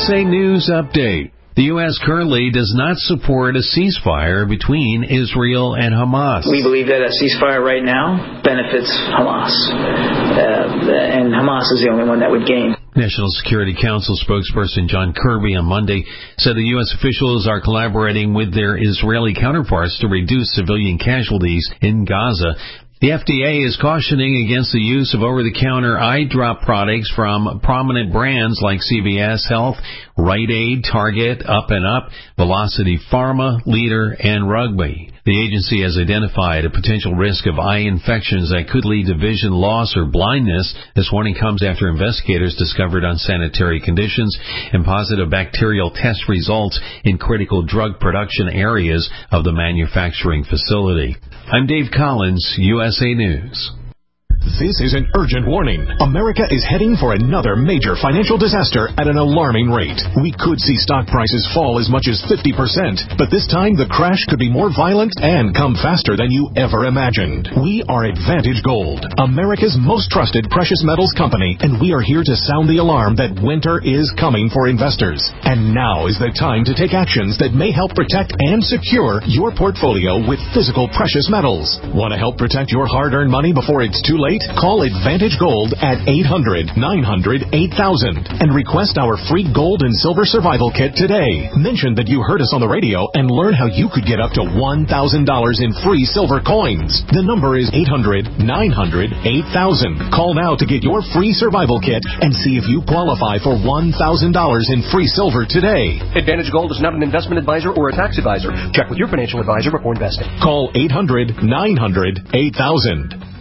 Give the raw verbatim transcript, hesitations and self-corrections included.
S A News Update. The U S currently does not support a ceasefire between Israel and Hamas. We believe that a ceasefire right now benefits Hamas, uh, and Hamas is the only one that would gain. National Security Council spokesperson John Kirby on Monday said the U S officials are collaborating with their Israeli counterparts to reduce civilian casualties in Gaza. The F D A is cautioning against the use of over-the-counter eye drop products from prominent brands like C V S Health, Rite Aid, Target, Up and Up, Velocity Pharma, Leader, and Rugby. The agency has identified a potential risk of eye infections that could lead to vision loss or blindness. This warning comes after investigators discovered unsanitary conditions and positive bacterial test results in critical drug production areas of the manufacturing facility. I'm Dave Collins, U S A News. This is an urgent warning. America is heading for another major financial disaster at an alarming rate. We could see stock prices fall as much as fifty percent, but this time the crash could be more violent and come faster than you ever imagined. We are Advantage Gold, America's most trusted precious metals company, and we are here to sound the alarm that winter is coming for investors. And now is the time to take actions that may help protect and secure your portfolio with physical precious metals. Want to help protect your hard-earned money before it's too late? Call Advantage Gold at eight hundred, nine hundred, eight thousand and request our free gold and silver survival kit today. Mention that you heard us on the radio and learn how you could get up to one thousand dollars in free silver coins. The number is eight hundred, nine hundred, eight thousand. Call now to get your free survival kit and see if you qualify for one thousand dollars in free silver today. Advantage Gold is not an investment advisor or a tax advisor. Check with your financial advisor before investing. Call eight hundred, nine hundred, eight thousand.